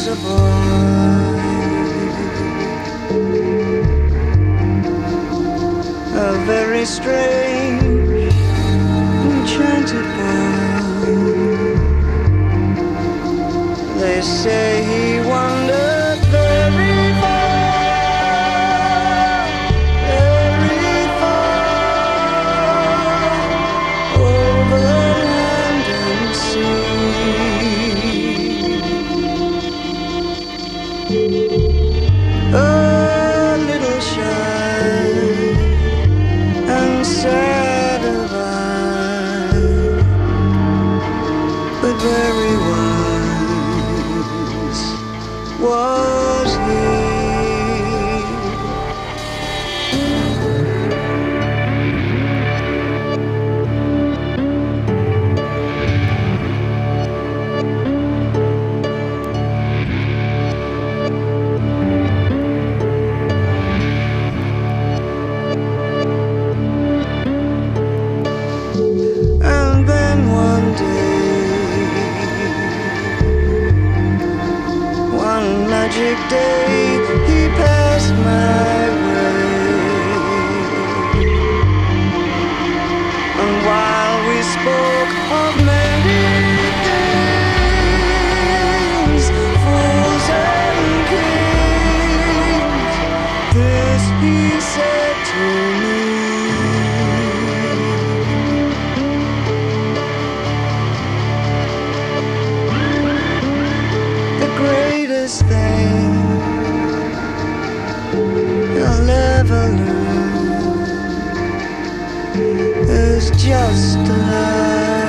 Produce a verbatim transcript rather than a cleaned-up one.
a boy, a very strange, enchanted boy. They say he wandered very far, very far, over land and sea. A little shy and sad of eye, but very wise was he. And then one day, one magic day, he passed my way. And while we spoke of many things, fools and kings, this he said to me: the greatest thing you'll ever learn is just to love.